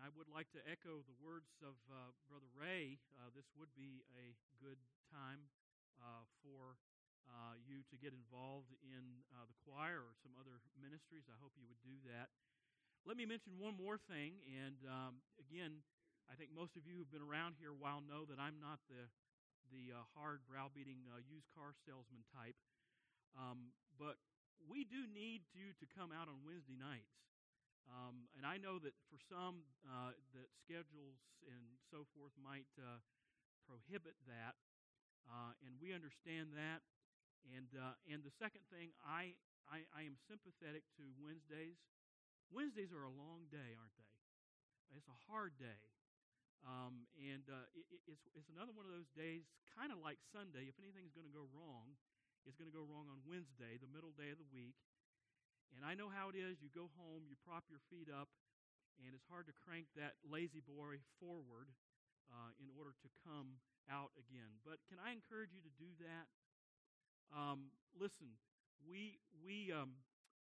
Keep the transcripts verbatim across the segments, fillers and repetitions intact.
I would like to echo the words of uh, Brother Ray. Uh, this would be a good time uh, for uh, you to get involved in uh, the choir or some other ministries. I hope you would do that. Let me mention one more thing, and um, again, I think most of you who've been around here a while know that I'm not the the uh, hard browbeating uh, used car salesman type, um, but we do need you to come out on Wednesday nights. Um, and I know that for some, uh, that schedules and so forth might uh, prohibit that, uh, and we understand that. And uh, and the second thing, I, I I am sympathetic to Wednesdays. Wednesdays are a long day, aren't they? It's a hard day, um, and uh, it, it's it's another one of those days, kind of like Sunday. If anything's going to go wrong, it's going to go wrong on Wednesday, the middle day of the week. And I know how it is. You go home, you prop your feet up, and it's hard to crank that lazy boy forward uh, in order to come out again. But can I encourage you to do that? Um, listen, we we um,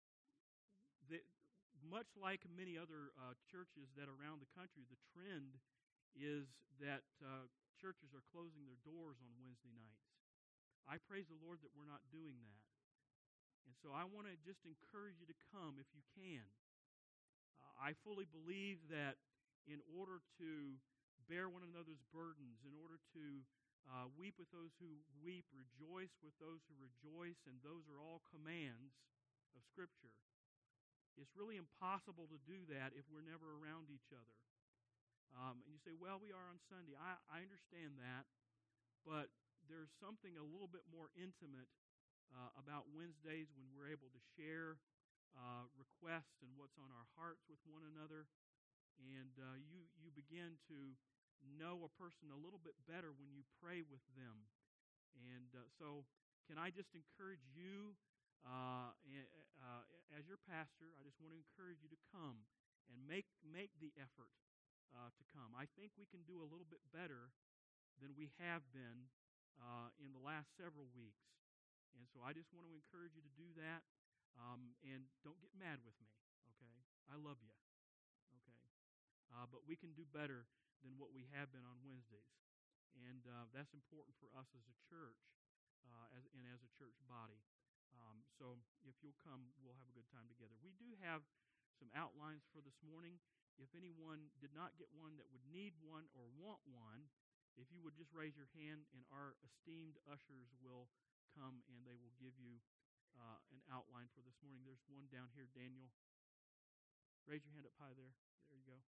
the, much like many other uh, churches that are around the country, the trend is that uh, churches are closing their doors on Wednesday nights. I praise the Lord that we're not doing that. And so I want to just encourage you to come if you can. Uh, I fully believe that in order to bear one another's burdens, in order to uh, weep with those who weep, rejoice with those who rejoice, and those are all commands of Scripture. It's really impossible to do that if we're never around each other. Um, and you say, well, we are on Sunday. I, I understand that, but there's something a little bit more intimate Uh, about Wednesdays when we're able to share uh, requests and what's on our hearts with one another. And uh, you, you begin to know a person a little bit better when you pray with them. And uh, so can I just encourage you, uh, uh, as your pastor, I just want to encourage you to come and make, make the effort uh, to come. I think we can do a little bit better than we have been uh, in the last several weeks. And so I just want to encourage you to do that. Um, and don't get mad with me, okay? I love you, okay? Uh, but we can do better than what we have been on Wednesdays. And uh, that's important for us as a church uh, as, and as a church body. Um, so if you'll come, we'll have a good time together. We do have some outlines for this morning. If anyone did not get one that would need one or want one, if you would just raise your hand, and our esteemed ushers will come and they will give you uh, an outline for this morning. There's one down here, Daniel. Raise your hand up high there. There you go.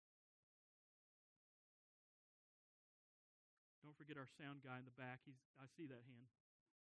Don't forget our sound guy in the back. He's I see that hand.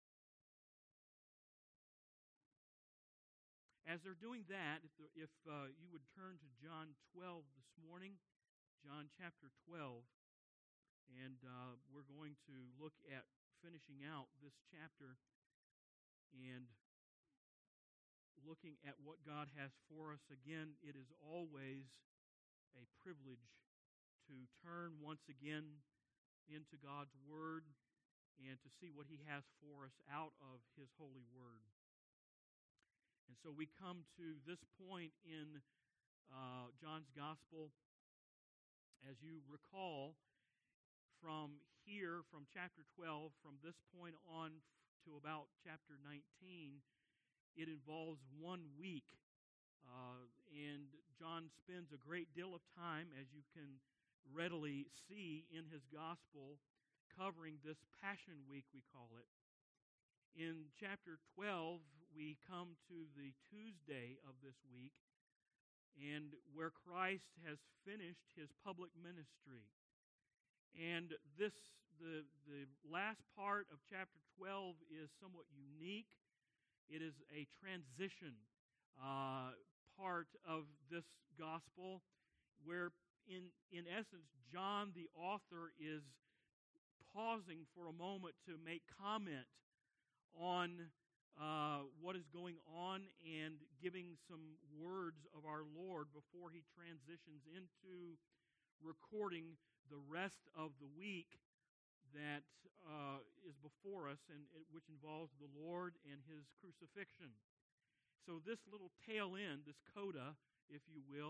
As they're doing that, if, the, if uh, you would turn to John twelve this morning, John chapter twelve, and uh, we're going to look at finishing out this chapter and looking at what God has for us. Again, it is always a privilege to turn once again into God's Word and to see what He has for us out of His holy Word. And so we come to this point in uh, John's Gospel. As you recall, from here, from chapter twelve, from this point on to about chapter nineteen, it involves one week. Uh, and John spends a great deal of time, as you can readily see in his gospel, covering this Passion Week, we call it. In chapter twelve, we come to the Tuesday of this week, and where Christ has finished his public ministry. And this, the, the last part of chapter twelve is somewhat unique. It is a transition uh, part of this gospel where, in, in essence, John, the author, is pausing for a moment to make comment on uh, what is going on and giving some words of our Lord before he transitions into recording the rest of the week that uh, is before us, and it, which involves the Lord and his crucifixion. So this little tail end, this coda, if you will,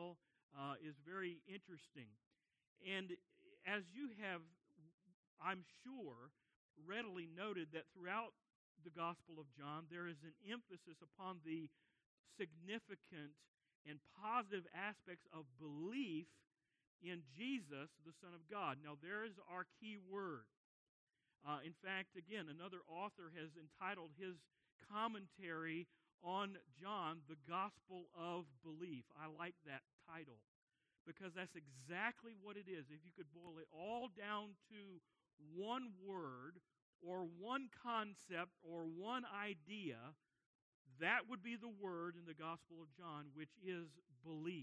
uh, is very interesting. And as you have, I'm sure, readily noted that throughout the Gospel of John, there is an emphasis upon the significant and positive aspects of belief in Jesus, the Son of God. Now, there is our key word. Uh, in fact, again, another author has entitled his commentary on John, The Gospel of Belief. I like that title because that's exactly what it is. If you could boil it all down to one word or one concept or one idea, that would be the word in the Gospel of John, which is belief.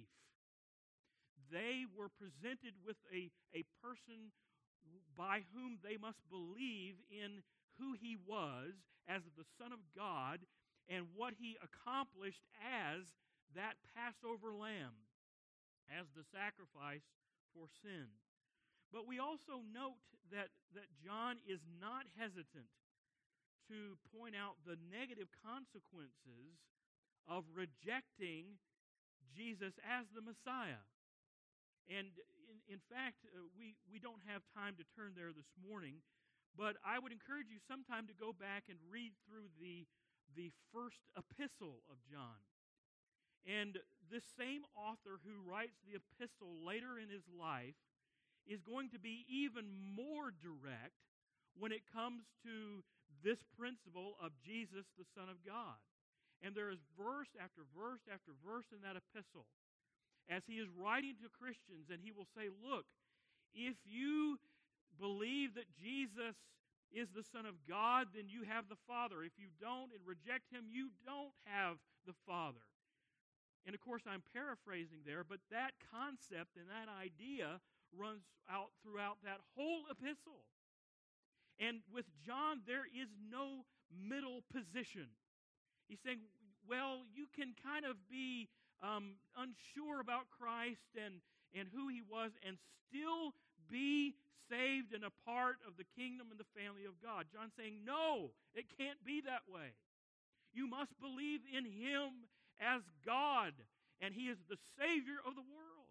They were presented with a, a person by whom they must believe in who he was as the Son of God and what he accomplished as that Passover lamb, as the sacrifice for sin. But we also note that, that John is not hesitant to point out the negative consequences of rejecting Jesus as the Messiah. And in, in fact, uh, we, we don't have time to turn there this morning, but I would encourage you sometime to go back and read through the, the first epistle of John. And this same author who writes the epistle later in his life is going to be even more direct when it comes to this principle of Jesus, the Son of God. And there is verse after verse after verse in that epistle as he is writing to Christians, and he will say, look, if you believe that Jesus is the Son of God, then you have the Father. If you don't and reject him, you don't have the Father. And of course, I'm paraphrasing there, but that concept and that idea runs out throughout that whole epistle. And with John, there is no middle position. He's saying, well, you can kind of be um, unsure about Christ and, and who he was and still be saved and a part of the kingdom and the family of God. John's saying, no, it can't be that way. You must believe in him as God, and he is the Savior of the world.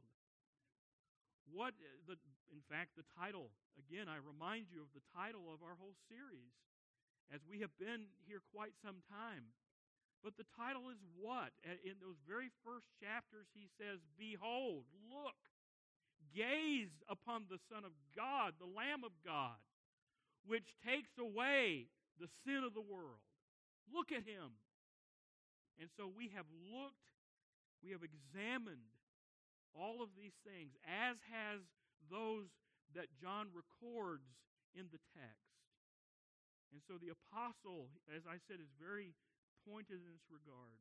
What the in fact the title, again, I remind you of the title of our whole series, as we have been here quite some time. But the title is what? In those very first chapters, he says, behold, look, gaze upon the Son of God, the Lamb of God, which takes away the sin of the world. Look at him. And so we have looked, we have examined all of these things, as has those that John records in the text. And so the apostle, as I said, is very pointed in this regard.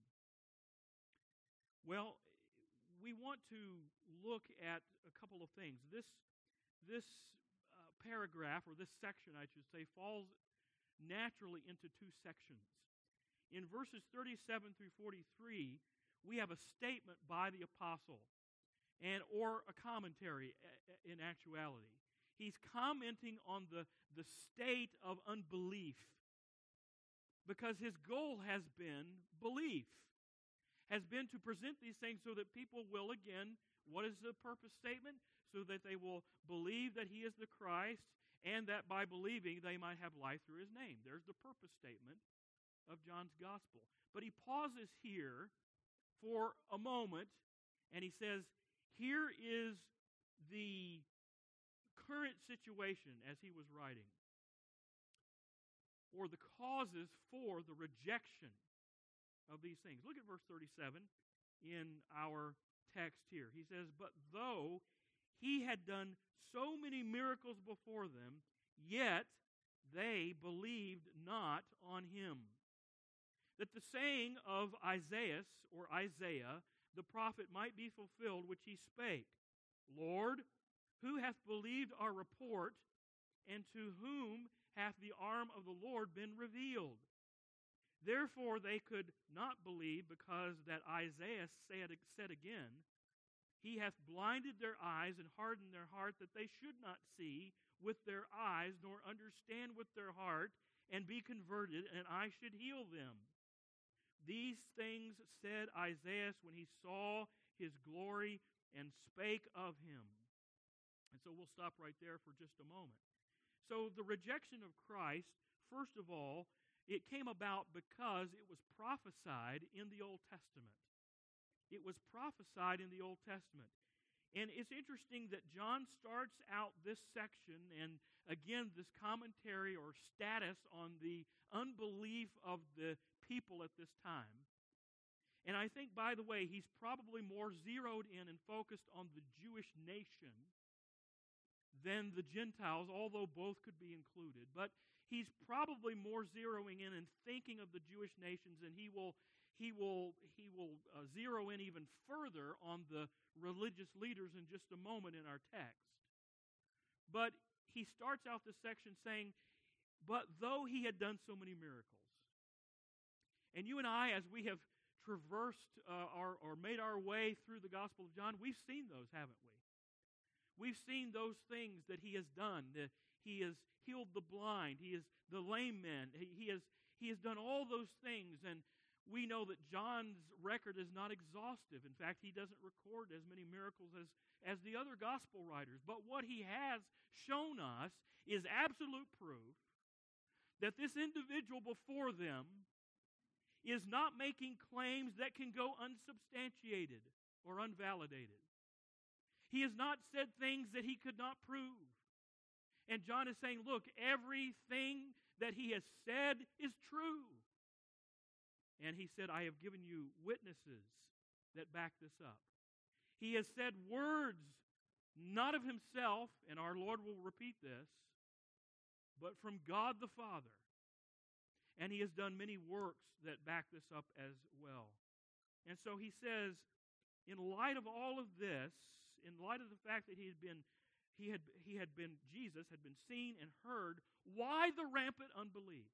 Well, we want to look at a couple of things. This, this uh, paragraph, or this section, I should say, falls naturally into two sections. In verses thirty-seven through forty-three, we have a statement by the apostle, and or a commentary in actuality. He's commenting on the, the state of unbelief, because his goal has been belief, has been to present these things so that people will, again, what is the purpose statement? So that they will believe that he is the Christ, and that by believing they might have life through his name. There's the purpose statement of John's gospel. But he pauses here for a moment, and he says, here is the current situation as he was writing, or the causes for the rejection of these things. Look at verse thirty-seven in our text here. He says, but though he had done so many miracles before them, yet they believed not on him. That the saying of Isaiah, or Isaiah, the prophet, might be fulfilled, which he spake, Lord, who hath believed our report, and to whom hath the arm of the Lord been revealed? Therefore they could not believe, because that Isaiah said, said again, he hath blinded their eyes and hardened their heart, that they should not see with their eyes, nor understand with their heart, and be converted, and I should heal them. These things said Isaiah when he saw his glory and spake of him. And so we'll stop right there for just a moment. So the rejection of Christ, first of all, it came about because it was prophesied in the Old Testament. It was prophesied in the Old Testament. And it's interesting that John starts out this section, and again, this commentary or status on the unbelief of the people at this time. And I think, by the way, he's probably more zeroed in and focused on the Jewish nation than the Gentiles, although both could be included. But he's probably more zeroing in and thinking of the Jewish nations, and he will he will he will uh, zero in even further on the religious leaders in just a moment in our text. But he starts out this section saying, "But though he had done so many miracles," and you and I, as we have traversed uh, our, or made our way through the Gospel of John, we've seen those, haven't we? We've seen those things that he has done. The, he has healed the blind. He is the lame men. He, he has he has done all those things, and we know that John's record is not exhaustive. In fact, he doesn't record as many miracles as, as the other gospel writers. But what he has shown us is absolute proof that this individual before them is not making claims that can go unsubstantiated or unvalidated. He has not said things that he could not prove. And John is saying, look, everything that he has said is true. And he said, I have given you witnesses that back this up. He has said words not of himself, and our Lord will repeat this, but from God the Father. And he has done many works that back this up as well. And so he says, in light of all of this, in light of the fact that he had been, he had, he had been, Jesus had been seen and heard, why the rampant unbelief?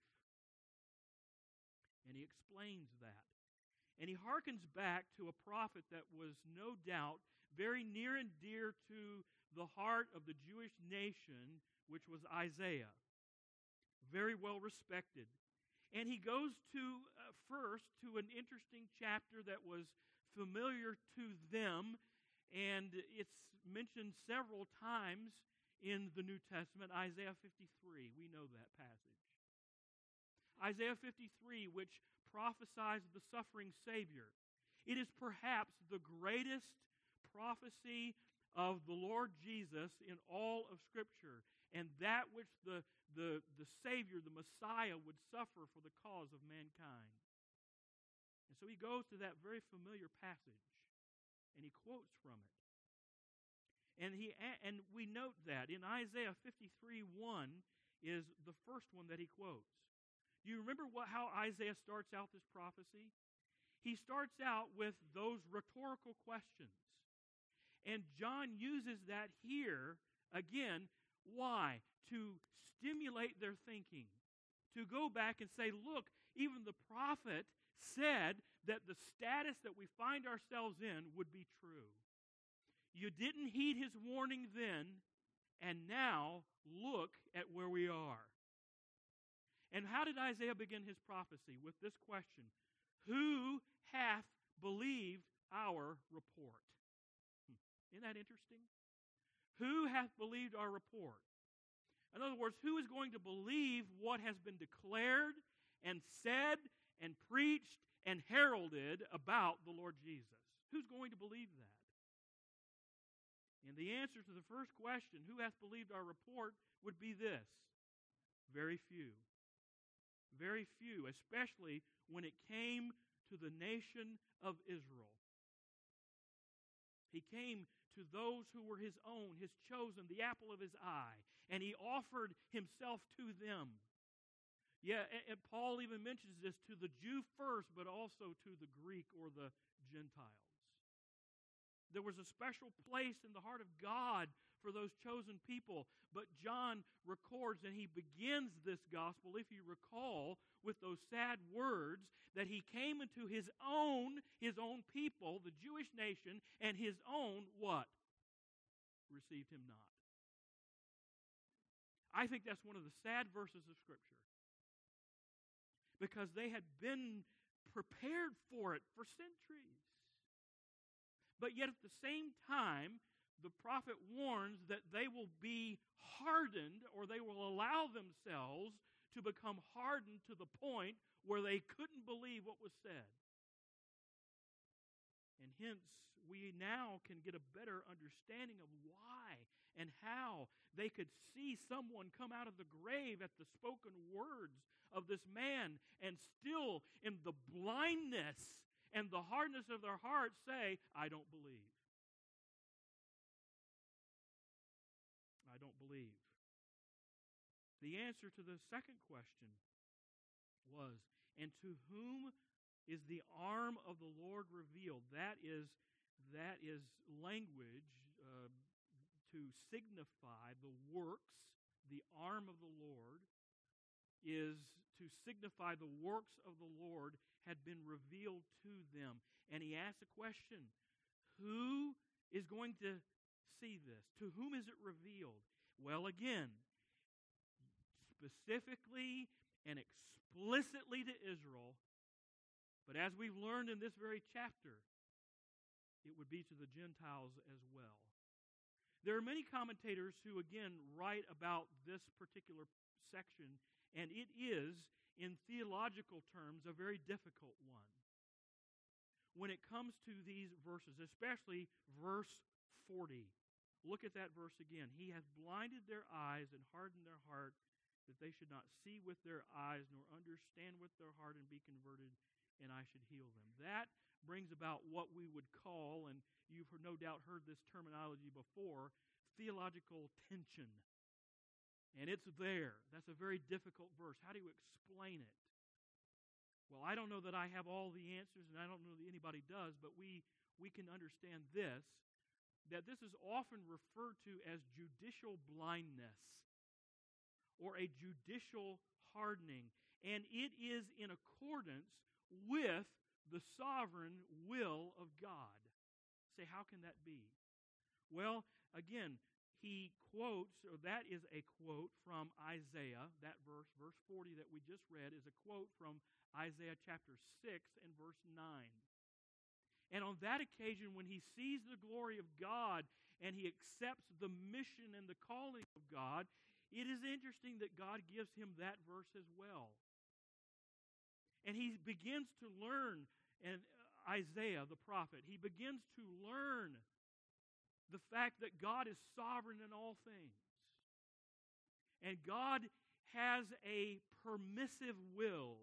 And he explains that. And he hearkens back to a prophet that was no doubt very near and dear to the heart of the Jewish nation, which was Isaiah. Very well respected. And he goes to, uh, first, to an interesting chapter that was familiar to them, and it's mentioned several times in the New Testament, Isaiah fifty-three. We know that passage. Isaiah fifty-three, which prophesies the suffering Savior. It is perhaps the greatest prophecy of the Lord Jesus in all of Scripture, and that which the, the, the Savior, the Messiah, would suffer for the cause of mankind. And so he goes to that very familiar passage, and he quotes from it. And he and we note that in Isaiah fifty-three one is the first one that he quotes. Do you remember what, how Isaiah starts out this prophecy? He starts out with those rhetorical questions. And John uses that here, again, why? To stimulate their thinking. To go back and say, look, even the prophet said that the status that we find ourselves in would be true. You didn't heed his warning then, and now look at where we are. And how did Isaiah begin his prophecy? With this question: who hath believed our report? Hmm. Isn't that interesting? Who hath believed our report? In other words, who is going to believe what has been declared and said and preached and heralded about the Lord Jesus? Who's going to believe that? And the answer to the first question, who hath believed our report, would be this: very few. Very few, especially when it came to the nation of Israel. He came to those who were his own, his chosen, the apple of his eye, and he offered himself to them. Yeah, and Paul even mentions this, to the Jew first, but also to the Greek or the Gentiles. There was a special place in the heart of God for those chosen people. But John records, and he begins this gospel, if you recall, with those sad words that he came into his own, his own people, the Jewish nation, and his own, what? Received him not. I think that's one of the sad verses of Scripture. Because they had been prepared for it for centuries. But yet at the same time, the prophet warns that they will be hardened, or they will allow themselves to become hardened to the point where they couldn't believe what was said. And hence, we now can get a better understanding of why and how they could see someone come out of the grave at the spoken words of this man and still, in the blindness and the hardness of their heart, say, I don't believe. I don't believe. The answer to the second question was, and to whom is the arm of the Lord revealed? That is, that is language uh, to signify the works. The arm of the Lord is to signify the works of the Lord had been revealed to them. And he asked a question, who is going to see this? To whom is it revealed? Well, again, specifically and explicitly to Israel, but as we've learned in this very chapter, it would be to the Gentiles as well. There are many commentators who, again, write about this particular section, and it is, in theological terms, a very difficult one. When it comes to these verses, especially verse forty, look at that verse again. He hath blinded their eyes and hardened their heart, that they should not see with their eyes, nor understand with their heart, and be converted, and I should heal them. That brings about what we would call, and you've no doubt heard this terminology before, theological tension. And it's there. That's a very difficult verse. How do you explain it? Well, I don't know that I have all the answers, and I don't know that anybody does, but we, we can understand this, that this is often referred to as judicial blindness or a judicial hardening. And it is in accordance with the sovereign will of God. Say, how can that be? Well, again, he quotes, or that is a quote from Isaiah, that verse, verse forty that we just read, is a quote from Isaiah chapter six and verse nine. And on that occasion, when he sees the glory of God and he accepts the mission and the calling of God, it is interesting that God gives him that verse as well. And he begins to learn, and Isaiah the prophet, he begins to learn the fact that God is sovereign in all things. And God has a permissive will.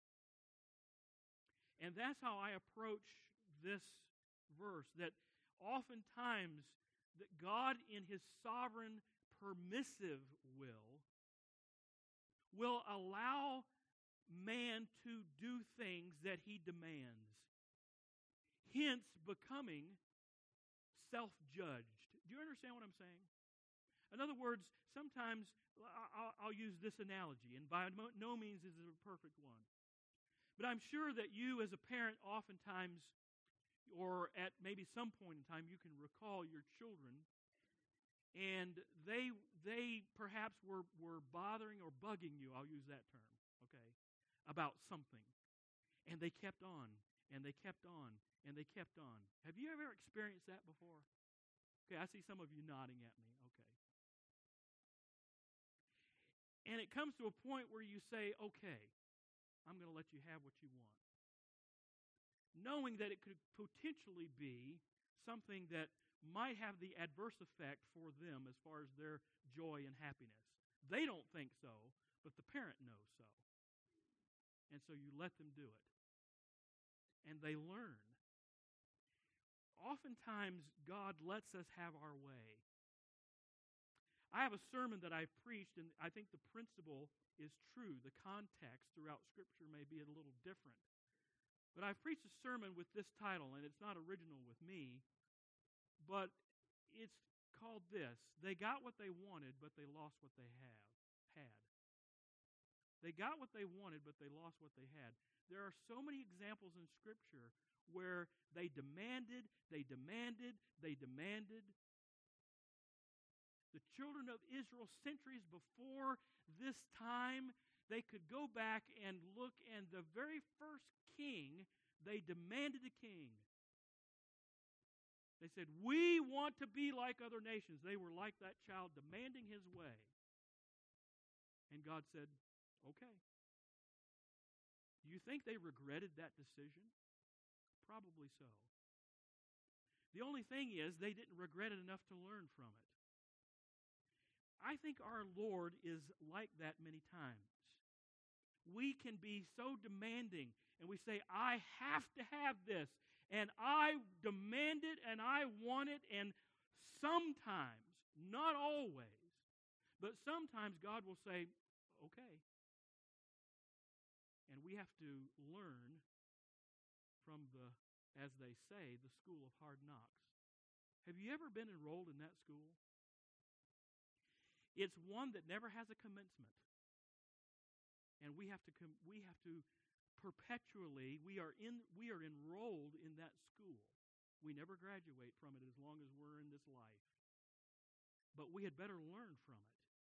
And that's how I approach this verse, that oftentimes that God in his sovereign permissive will will allow man to do things that he demands, hence becoming self-judged. Do you understand what I'm saying? In other words, sometimes I'll, I'll use this analogy, and by no means is it a perfect one. But I'm sure that you as a parent oftentimes, or at maybe some point in time, you can recall your children, and they they perhaps were, were bothering or bugging you, I'll use that term, okay, about something. And they kept on, and they kept on, and they kept on. Have you ever experienced that before? Okay, I see some of you nodding at me, okay. And it comes to a point where you say, okay, I'm going to let you have what you want, knowing that it could potentially be something that might have the adverse effect for them as far as their joy and happiness. They don't think so, but the parent knows so. And so you let them do it. And they learn. Oftentimes, God lets us have our way. I have a sermon that I've preached, and I think the principle is true. The context throughout Scripture may be a little different. But I've preached a sermon with this title, and it's not original with me, but it's called this: They got what they wanted, but they lost what they have had. They got what they wanted, but they lost what they had. There are so many examples in Scripture where they demanded, they demanded, they demanded. The children of Israel, centuries before this time, they could go back and look, and the very first king, they demanded a king. They said, we want to be like other nations. They were like that child demanding his way. And God said, okay. Do you think they regretted that decision? Probably so. The only thing is they didn't regret it enough to learn from it. I think our Lord is like that many times. We can be so demanding, and we say, I have to have this, and I demand it, and I want it, and sometimes, not always, but sometimes God will say, okay. And we have to learn from the, as they say, the school of hard knocks. Have you ever been enrolled in that school? It's one that never has a commencement. And we have to com- we have to perpetually we are in we are enrolled in that school. We never graduate from it as long as we're in this life. But we had better learn from it.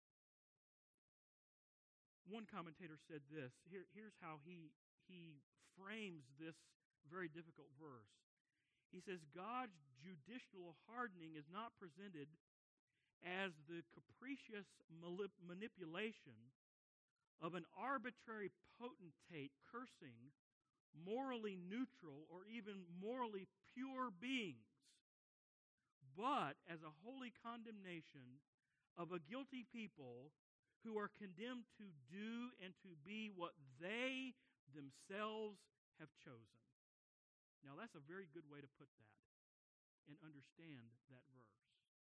One commentator said this. Here, here's how he he frames this very difficult verse. He says, God's judicial hardening is not presented as the capricious manipulation of an arbitrary potentate cursing morally neutral or even morally pure beings, but as a holy condemnation of a guilty people who are condemned to do and to be what they themselves have chosen. Now that's a very good way to put that and understand that verse.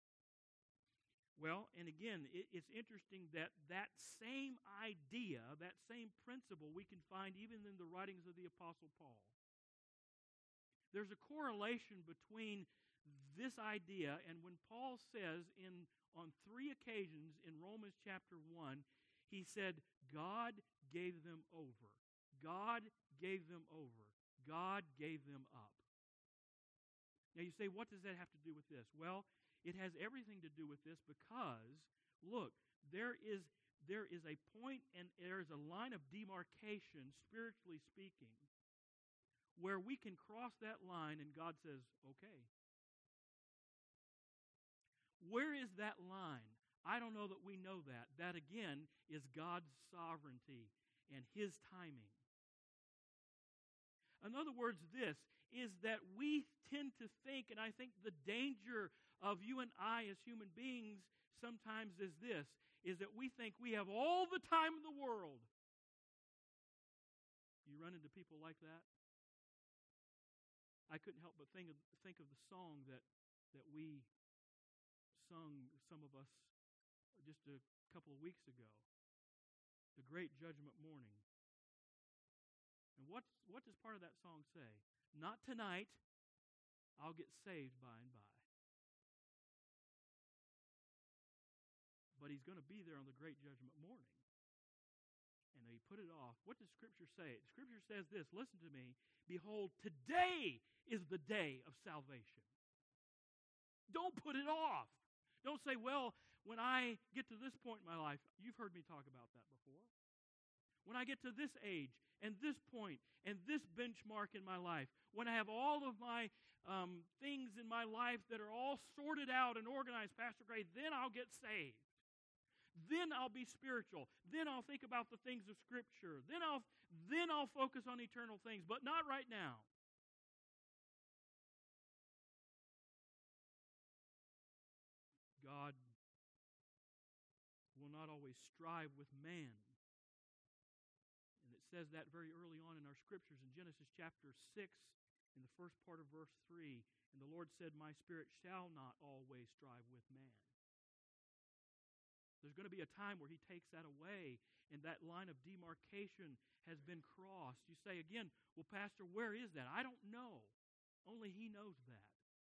Well, and again, it, it's interesting that that same idea, that same principle, we can find even in the writings of the Apostle Paul. There's a correlation between this idea and when Paul says in on three occasions in Romans chapter one, he said, God gave them over. God gave them over. God gave them up. Now you say, what does that have to do with this? Well, it has everything to do with this because, look, there is there is a point and there is a line of demarcation, spiritually speaking, where we can cross that line and God says, okay. Where is that line? I don't know that we know that. That, again, is God's sovereignty and His timing. In other words, this is that we tend to think, and I think the danger of you and I as human beings sometimes is this, is that we think we have all the time in the world. You run into people like that? I couldn't help but think of, think of the song that, that we sung, some of us, just a couple of weeks ago, The Great Judgment Morning. And what, what does part of that song say? Not tonight, I'll get saved by and by. But He's going to be there on the Great Judgment Morning. And they put it off. What does Scripture say? Scripture says this, listen to me, behold, today is the day of salvation. Don't put it off. Don't say, well, when I get to this point in my life, you've heard me talk about that before. When I get to this age and this point and this benchmark in my life, when I have all of my um, things in my life that are all sorted out and organized, Pastor Gray, then I'll get saved. Then I'll be spiritual. Then I'll think about the things of Scripture. Then I'll, then I'll focus on eternal things, but not right now. God will not always strive with man. And it says that very early on in our Scriptures in Genesis chapter six, in the first part of verse three. And the Lord said, my spirit shall not always strive with man. There's going to be a time where He takes that away, and that line of demarcation has been crossed. You say again, well, Pastor, where is that? I don't know. Only He knows that.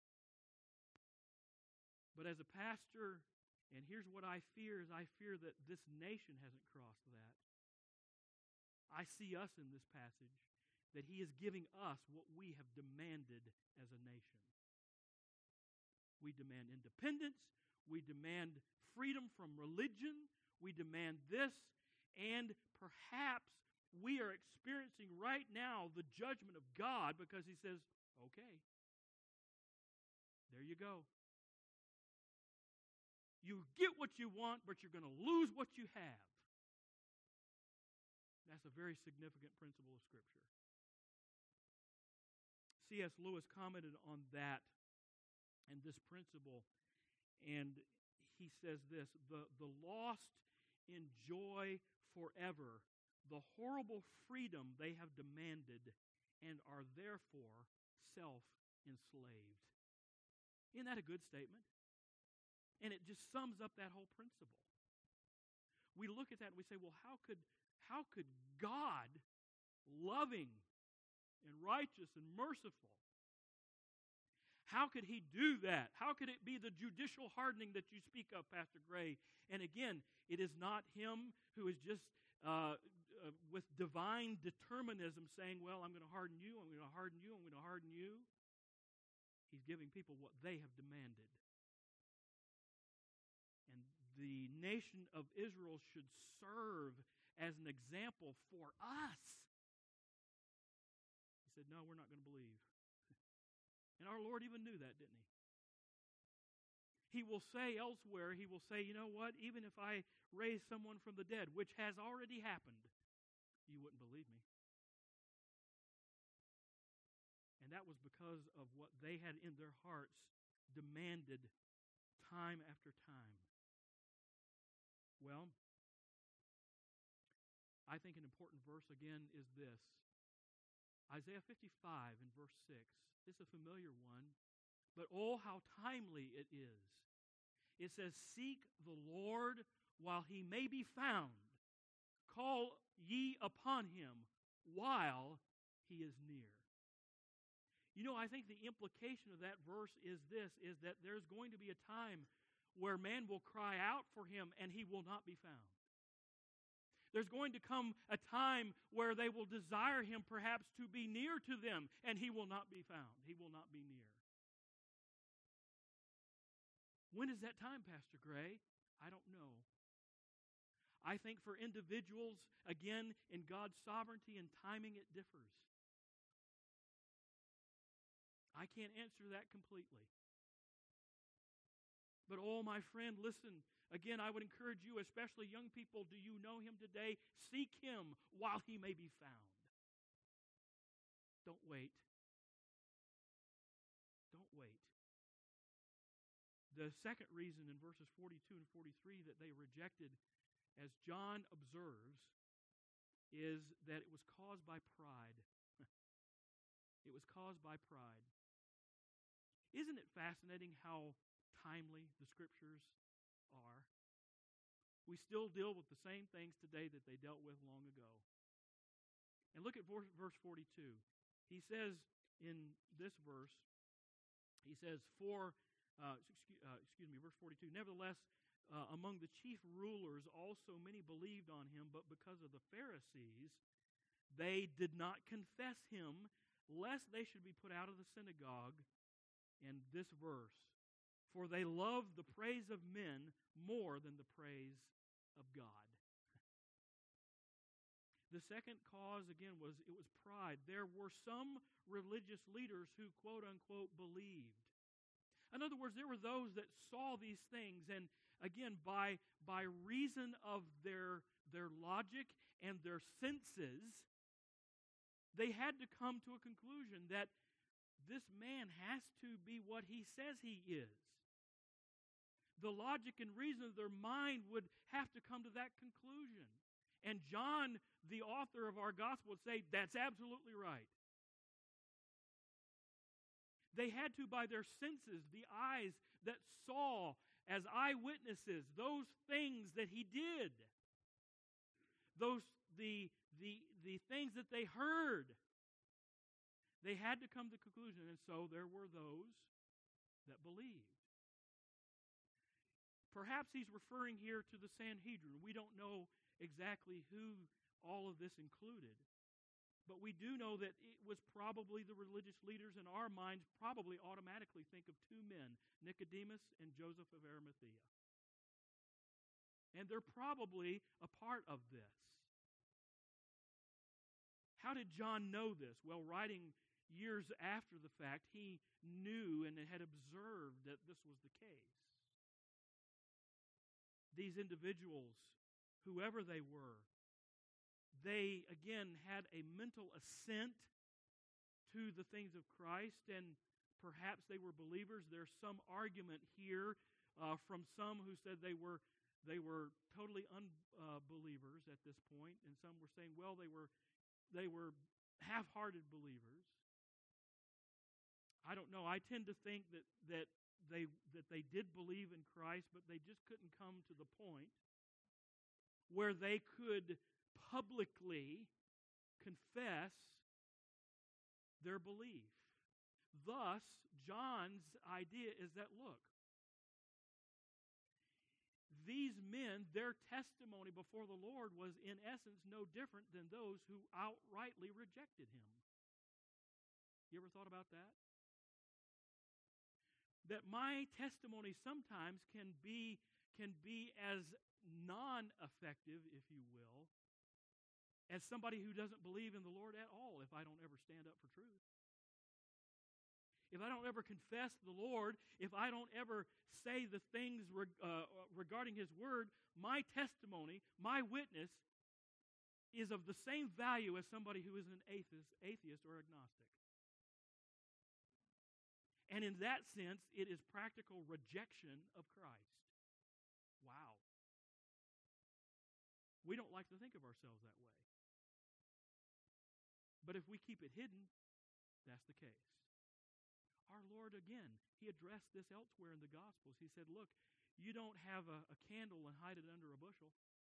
But as a pastor, and here's what I fear, is I fear that this nation hasn't crossed that. I see us in this passage, that He is giving us what we have demanded as a nation. We demand independence. We demand freedom from religion. We demand this. And perhaps we are experiencing right now the judgment of God because He says, okay, There you go. You get what you want, but you're going to lose what you have. That's a very significant principle of Scripture. C S Lewis commented on that and this principle, and he says this, the, the lost enjoy forever the horrible freedom they have demanded and are therefore self-enslaved. Isn't that a good statement? And it just sums up that whole principle. We look at that and we say, well, how could, how could God, loving and righteous and merciful, how could he do that? How could it be the judicial hardening that you speak of, Pastor Gray? And again, it is not him who is just uh, uh, with divine determinism saying, well, I'm going to harden you, I'm going to harden you, I'm going to harden you. He's giving people what they have demanded. And the nation of Israel should serve as an example for us. He said, no, we're not going to believe. And our Lord even knew that, didn't he? He will say elsewhere, he will say, you know what, even if I raise someone from the dead, which has already happened, you wouldn't believe me. And that was because of what they had in their hearts demanded time after time. Well, I think an important verse again is this. Isaiah fifty-five in verse six. It's a familiar one, but oh, how timely it is. It says, seek the Lord while he may be found. Call ye upon him while he is near. You know, I think the implication of that verse is this, is that there's going to be a time where man will cry out for him and he will not be found. There's going to come a time where they will desire him perhaps to be near to them, and he will not be found. He will not be near. When is that time, Pastor Gray? I don't know. I think for individuals, again, in God's sovereignty and timing, it differs. I can't answer that completely. But oh, my friend, listen. Again, I would encourage you, especially young people, do you know him today? Seek him while he may be found. Don't wait. Don't wait. The second reason in verses forty-two and forty-three that they rejected, as John observes, is that it was caused by pride. It was caused by pride. Isn't it fascinating how timely the Scriptures are? We still deal with the same things today that they dealt with long ago. And look at verse forty-two. He says in this verse, he says, for, uh, excuse, uh, excuse me, verse forty-two, nevertheless, uh, among the chief rulers also many believed on him, but because of the Pharisees, they did not confess him, lest they should be put out of the synagogue. And this verse, for they love the praise of men more than the praise of God. The second cause, again, was it was pride. There were some religious leaders who, quote unquote, believed. In other words, there were those that saw these things, and again, by, by reason of their, their logic and their senses, they had to come to a conclusion that this man has to be what he says he is. The logic and reason of their mind would have to come to that conclusion. And John, the author of our gospel, would say, that's absolutely right. They had to, by their senses, the eyes that saw as eyewitnesses, those things that he did, those the, the, the things that they heard, they had to come to the conclusion, and so there were those that believed. Perhaps he's referring here to the Sanhedrin. We don't know exactly who all of this included. But we do know that it was probably the religious leaders in our minds probably automatically think of two men, Nicodemus and Joseph of Arimathea. And they're probably a part of this. How did John know this? Well, writing years after the fact, he knew and had observed that this was the case. These individuals, whoever they were, they, again, had a mental assent to the things of Christ, and perhaps they were believers. There's some argument here uh, from some who said they were they were totally unbelievers uh, at this point, and some were saying, well, they were they were half-hearted believers. I don't know. I tend to think that that they that they did believe in Christ, but they just couldn't come to the point where they could publicly confess their belief. Thus, John's idea is that, look, these men, their testimony before the Lord was in essence no different than those who outrightly rejected him. You ever thought about that? That my testimony sometimes can be, can be as non-effective, if you will, as somebody who doesn't believe in the Lord at all if I don't ever stand up for truth. If I don't ever confess the Lord, if I don't ever say the things reg- uh, regarding His Word, my testimony, my witness, is of the same value as somebody who is an atheist, atheist or agnostic. And in that sense, it is practical rejection of Christ. Wow. We don't like to think of ourselves that way. But if we keep it hidden, that's the case. Our Lord, again, He addressed this elsewhere in the Gospels. He said, look, you don't have a, a candle and hide it under a bushel.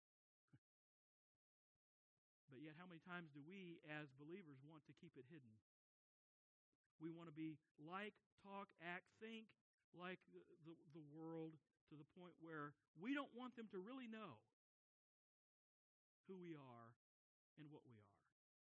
But yet, how many times do we, as believers, want to keep it hidden? We want to be like, talk, act, think like the, the, the world to the point where we don't want them to really know who we are and what we are.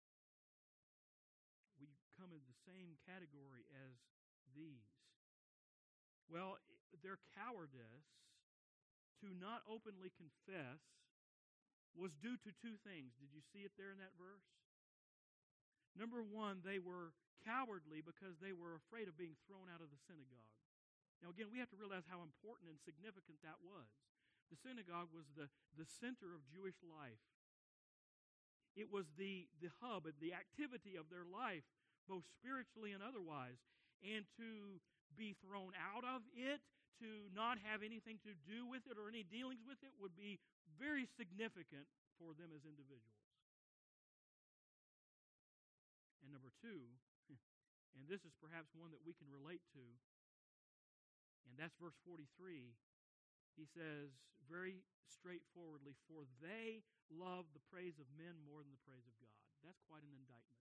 We come in the same category as these. Well, their cowardice to not openly confess was due to two things. Did you see it there in that verse? Number one, they were cowardly because they were afraid of being thrown out of the synagogue. Now, again, we have to realize how important and significant that was. The synagogue was the, the center of Jewish life. It was the, the hub, the activity of their life, both spiritually and otherwise. And to be thrown out of it, to not have anything to do with it or any dealings with it would be very significant for them as individuals. And number two, and this is perhaps one that we can relate to, and that's verse forty-three. He says very straightforwardly, for they love the praise of men more than the praise of God. That's quite an indictment.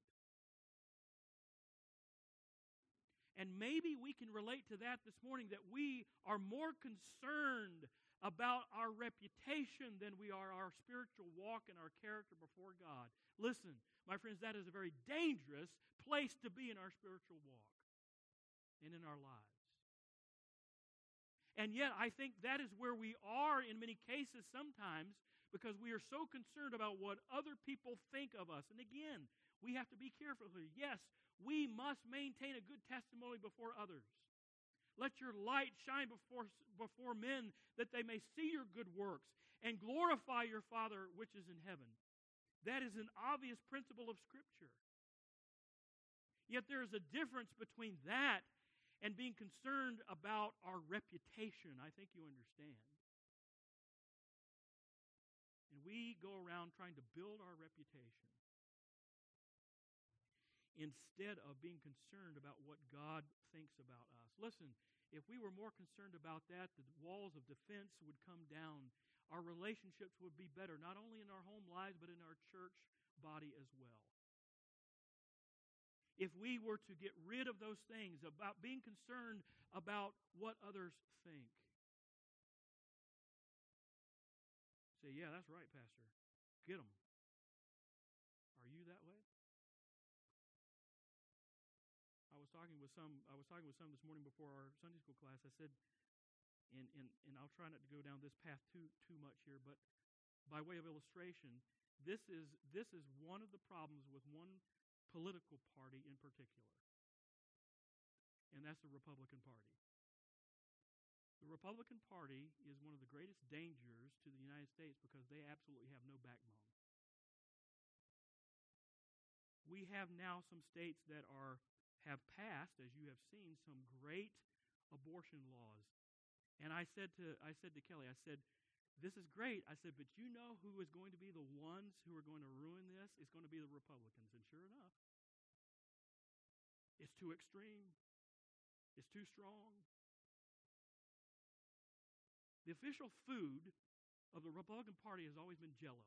And maybe we can relate to that this morning, that we are more concerned about our reputation than we are our spiritual walk and our character before God. Listen, my friends, that is a very dangerous place to be in our spiritual walk and in our lives. And yet, I think that is where we are in many cases sometimes, because we are so concerned about what other people think of us. And again, we have to be careful here. Yes, we must maintain a good testimony before others. Let your light shine before, before men, that they may see your good works and glorify your Father which is in heaven. That is an obvious principle of Scripture. Yet there is a difference between that and being concerned about our reputation. I think you understand. And we go around trying to build our reputation instead of being concerned about what God thinks about us. Listen, if we were more concerned about that, the walls of defense would come down. Our relationships would be better, not only in our home lives, but in our church body as well. If we were to get rid of those things, about being concerned about what others think. Say, yeah, that's right, Pastor. Get them. Are you that way? I was talking with some. I was talking with some this morning before our Sunday school class. I said, and and and I'll try not to go down this path too too much here, but by way of illustration, this is this is one of the problems with one political party in particular. and that's the Republican Party. The Republican Party is one of the greatest dangers to the United States because they absolutely have no backbone. We have now some states that are have passed, as you have seen, some great abortion laws. And I said to I said to Kelly, I said, this is great. I said, but you know who is going to be the ones who are going to ruin this? It's going to be the Republicans. And sure enough, it's too extreme. It's too strong. The official food of the Republican Party has always been Jell-O,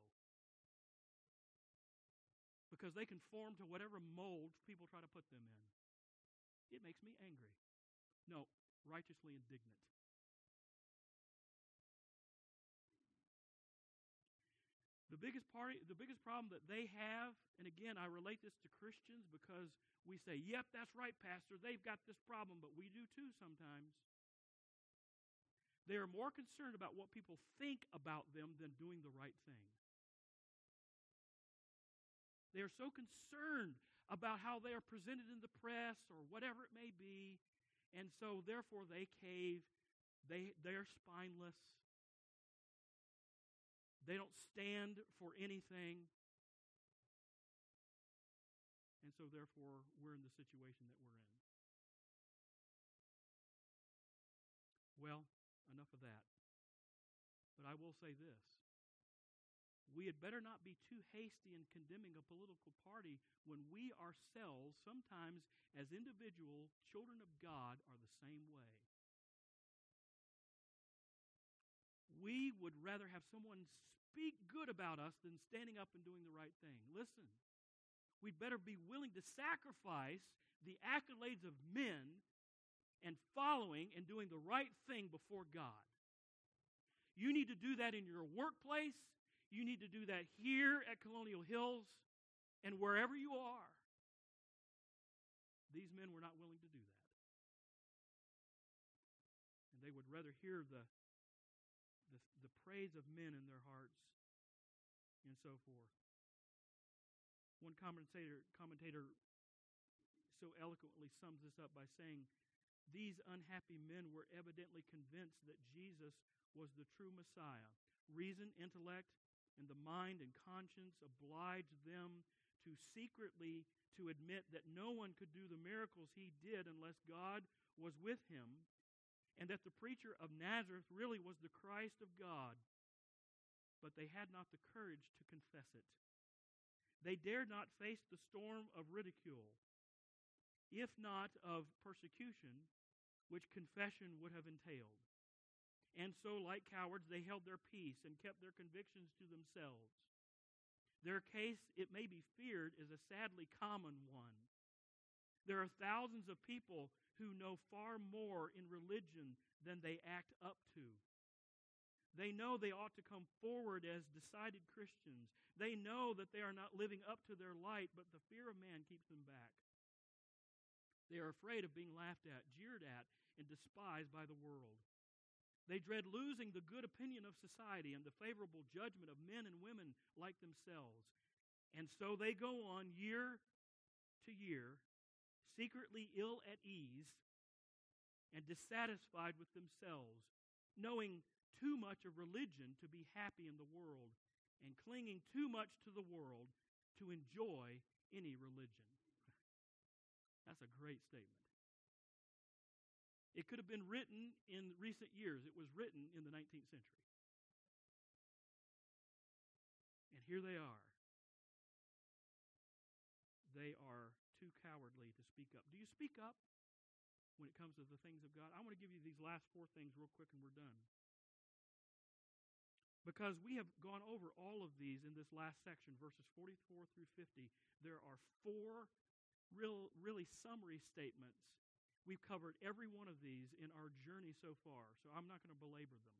because they conform to whatever mold people try to put them in. It makes me angry. No, righteously indignant. The biggest party, the biggest problem that they have, and again, I relate this to Christians because we say, yep, that's right, Pastor, they've got this problem, but we do too sometimes. They are more concerned about what people think about them than doing the right thing. They are so concerned about how they are presented in the press or whatever it may be, and so therefore they cave. They, they are spineless. They don't stand for anything. And so therefore we're in the situation that we're in. Well, enough of that. But I will say this. We had better not be too hasty in condemning a political party when we ourselves, sometimes as individual children of God, are the same way. We would rather have someone speak good about us than standing up and doing the right thing. Listen, we'd better be willing to sacrifice the accolades of men and following and doing the right thing before God. You need to do that in your workplace. You need to do that here at Colonial Hills and wherever you are. These men were not willing to do that. And they would rather hear the, the, the praise of men in their hearts and so forth. One commentator, commentator so eloquently sums this up by saying, these unhappy men were evidently convinced that Jesus was the true Messiah. Reason, intellect, and the mind and conscience obliged them to secretly to admit that no one could do the miracles he did unless God was with him, and that the preacher of Nazareth really was the Christ of God. But they had not the courage to confess it. They dared not face the storm of ridicule, if not of persecution, which confession would have entailed. And so, like cowards, they held their peace and kept their convictions to themselves. Their case, it may be feared, is a sadly common one. There are thousands of people who know far more in religion than they act up to. They know they ought to come forward as decided Christians. They know that they are not living up to their light, but the fear of man keeps them back. They are afraid of being laughed at, jeered at, and despised by the world. They dread losing the good opinion of society and the favorable judgment of men and women like themselves. And so they go on year to year, secretly ill at ease and dissatisfied with themselves, knowing too much of religion to be happy in the world and clinging too much to the world to enjoy any religion. That's a great statement. It could have been written in recent years. It was written in the nineteenth century. And here they are. They are too cowardly to speak up. Do you speak up when it comes to the things of God? I want to give you these last four things real quick and we're done. Because we have gone over all of these in this last section, verses forty-four through fifty. There are four real, really summary statements. We've covered every one of these in our journey so far, so I'm not going to belabor them.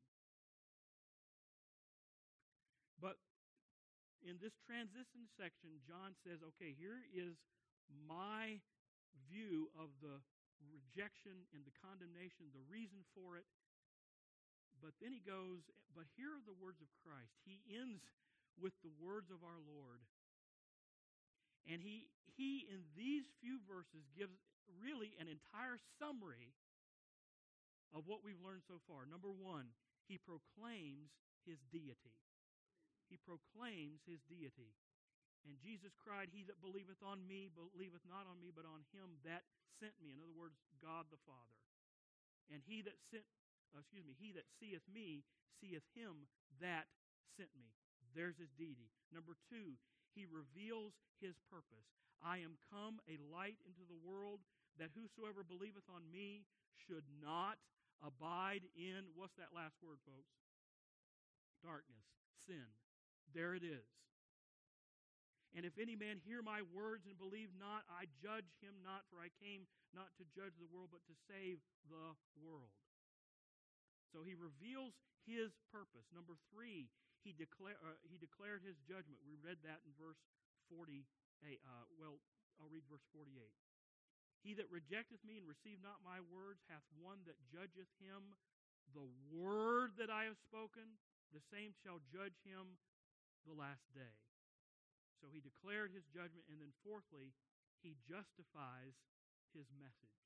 But in this transition section, John says, okay, here is my view of the rejection and the condemnation, the reason for it. But then he goes, but here are the words of Christ. He ends with the words of our Lord. And he, he in these few verses, gives really an entire summary of what we've learned so far. Number one, he proclaims his deity. He proclaims his deity. And Jesus cried, "He that believeth on me, believeth not on me, but on him that sent me." In other words, God the Father. And he that sent, uh, excuse me, he that seeth me, seeth him that sent me. There's his deity. Number two, he reveals his purpose. "I am come a light into the world, that whosoever believeth on me should not abide in," what's that last word, folks? Darkness, sin. There it is. "And if any man hear my words and believe not, I judge him not, for I came not to judge the world, but to save the world." So he reveals his purpose. Number three, he, declare, uh, he declared his judgment. We read that in verse forty-eight. Uh, well, I'll read verse forty-eight. "He that rejecteth me and receive not my words hath one that judgeth him. The word that I have spoken, the same shall judge him the last day." So he declared his judgment, and then fourthly, he justifies his message.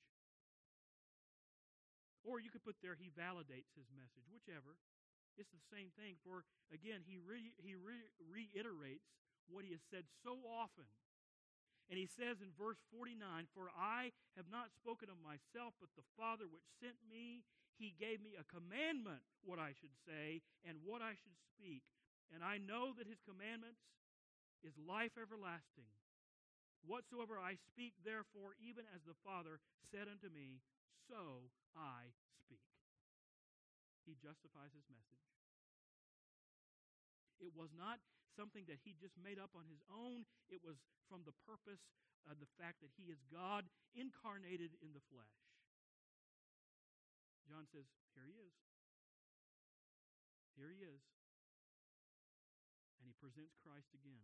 Or you could put there, he validates his message, whichever. It's the same thing, for again, he, re- he re- reiterates what he has said so often. And he says in verse forty-nine, "For I have not spoken of myself, but the Father which sent me, he gave me a commandment what I should say and what I should speak. And I know that his commandments is life everlasting. Whatsoever I speak, therefore, even as the Father said unto me, so I speak." He justifies his message. It was not something that he just made up on his own. It was from the purpose of the fact that he is God incarnated in the flesh. John says, here he is. Here he is. And he presents Christ again.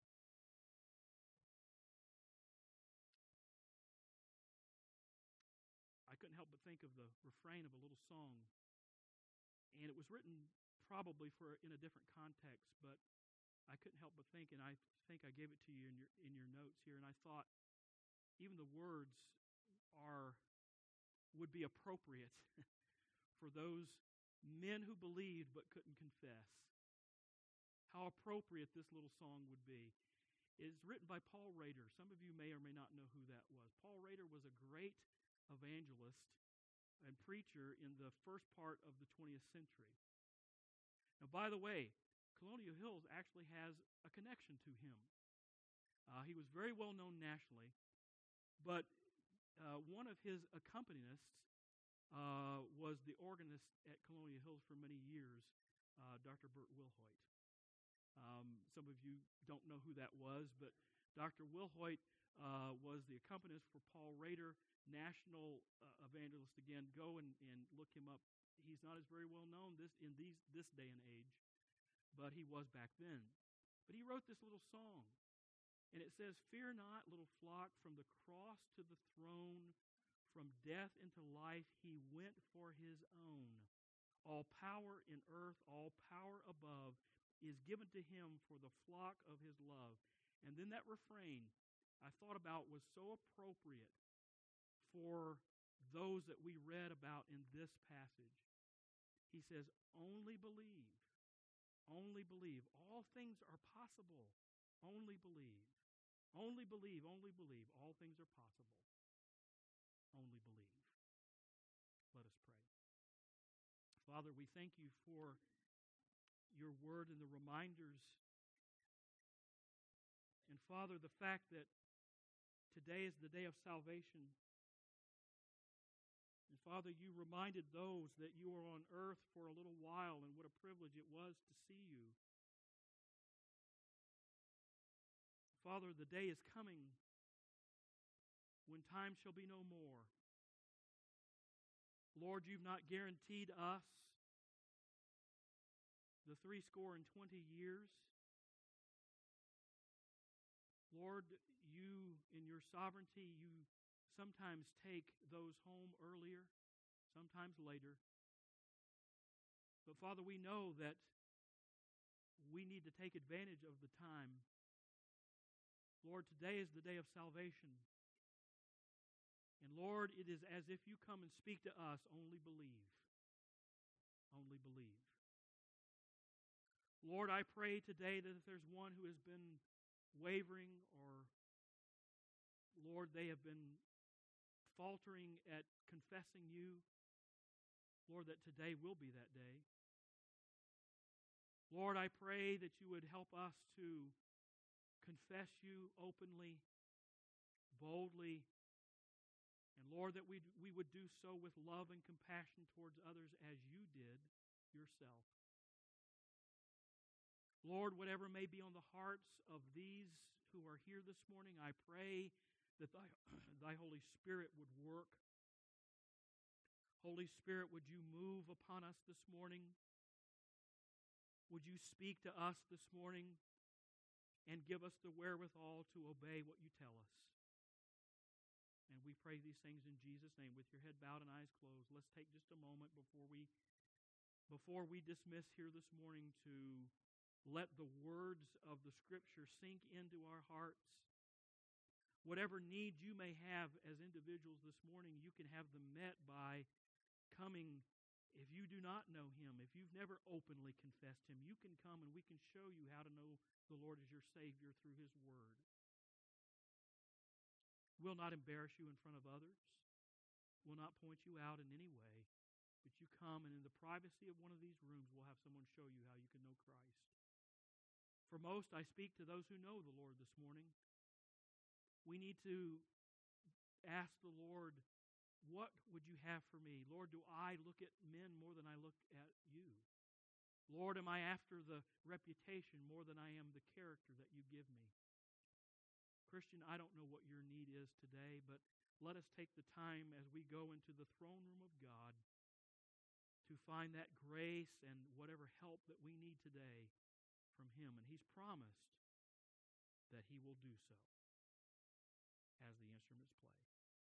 I couldn't help but think of the refrain of a little song. And it was written probably for in a different context, but I couldn't help but think, and I think I gave it to you in your in your notes here, and I thought even the words are would be appropriate for those men who believed but couldn't confess. How appropriate this little song would be. It's written by Paul Rader. Some of you may or may not know who that was. Paul Rader was a great evangelist and preacher in the first part of the twentieth century. Now, by the way, Colonial Hills actually has a connection to him. Uh, he was very well known nationally, but uh, one of his accompanists uh, was the organist at Colonial Hills for many years, uh, Doctor Bert Wilhoit. Um, some of you don't know who that was, but Doctor Wilhoit uh, was the accompanist for Paul Rader, national uh, evangelist. Again, go and, and look him up. He's not as very well known this in these this day and age, but he was back then. But he wrote this little song, and it says, "Fear not, little flock, from the cross to the throne, from death into life he went for his own. All power in earth, all power above, is given to him for the flock of his love." And then that refrain I thought about was so appropriate for those that we read about in this passage. He says, only believe, only believe. All things are possible. Only believe. Only believe, only believe. All things are possible. Only believe. Let us pray. Father, we thank you for your word and the reminders. And Father, the fact that today is the day of salvation. And Father, you reminded those that you were on earth for a little while and what a privilege it was to see you. Father, the day is coming when time shall be no more. Lord, you've not guaranteed us the three score and twenty years. Lord, you, in your sovereignty, you sometimes take those home earlier, sometimes later. But Father, we know that we need to take advantage of the time. Lord, today is the day of salvation. And Lord, it is as if you come and speak to us, only believe. Only believe. Lord, I pray today that if there's one who has been wavering, or, Lord, they have been faltering at confessing you, Lord, that today will be that day. Lord, I pray that you would help us to confess you openly, boldly, and Lord, that we we would do so with love and compassion towards others as you did yourself. Lord, whatever may be on the hearts of these who are here this morning, I pray that thy, thy Holy Spirit would work. Holy Spirit, would you move upon us this morning? Would you speak to us this morning and give us the wherewithal to obey what you tell us? And we pray these things in Jesus' name. With your head bowed and eyes closed, let's take just a moment before we before we dismiss here this morning to let the words of the Scripture sink into our hearts. Whatever needs you may have as individuals this morning, you can have them met by coming. If you do not know Him, if you've never openly confessed Him, you can come and we can show you how to know the Lord as your Savior through His Word. We'll not embarrass you in front of others. We'll not point you out in any way. But you come, and in the privacy of one of these rooms, we'll have someone show you how you can know Christ. For most, I speak to those who know the Lord this morning. We need to ask the Lord, what would you have for me? Lord, do I look at men more than I look at you? Lord, am I after the reputation more than I am the character that you give me? Christian, I don't know what your need is today, but let us take the time as we go into the throne room of God to find that grace and whatever help that we need today from Him. And He's promised that He will do so as the instruments play.